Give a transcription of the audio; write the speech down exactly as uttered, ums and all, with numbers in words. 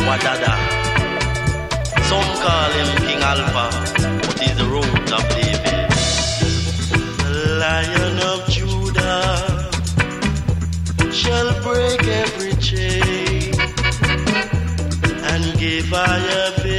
Wadada. Some call him King Alpha, but he's the root of David. The Lion of Judah shall break every chain and give I a